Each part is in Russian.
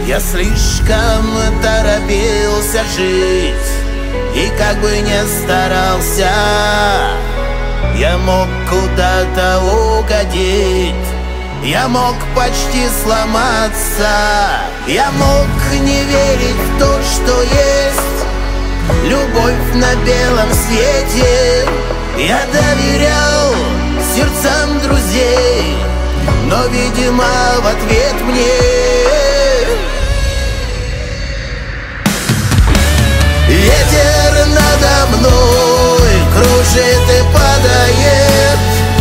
Я слишком торопился жить, и как бы не старался, я мог куда-то угодить. Я мог почти сломаться, я мог не верить в то, что есть любовь на белом свете. Я доверял сердцам друзей, но, видимо, в ответ мне ветер надо мной кружит и падает.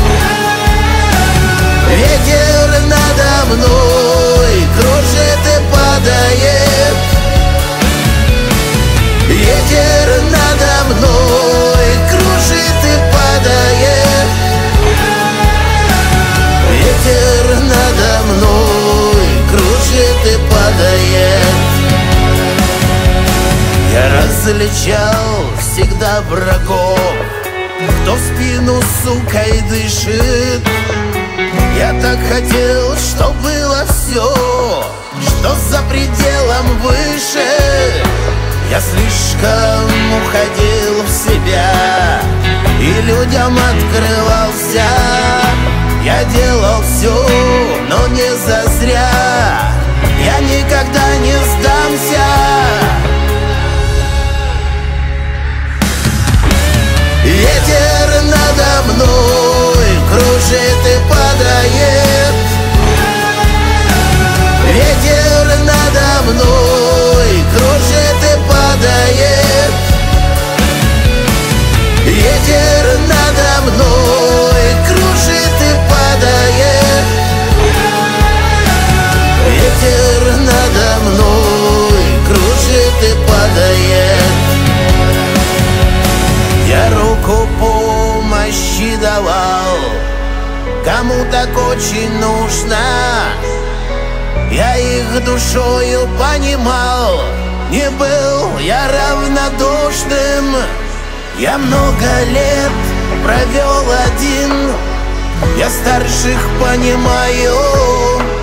Ветер надо мной кружит и падает. Ветер надо мной кружит и падает. Ветер надо мной кружит и падает. Я различал всегда врагов, кто в спину сукой дышит. Я так хотел, чтоб было все, что за пределом выше. Я слишком уходил в себя и людям открывался. Я делал все, но не зазря. Я никогда не сдамся. Ветер надо мной кружит и падает. Ветер надо мной кружит и падает. Ветер надо мной кружит и падает. Ветер надо мной кружит и падает. Я руку помощи давал, кому так очень нужно. Я их душою понимал, не был я равнодушным. Я много лет провел один, я старших понимаю.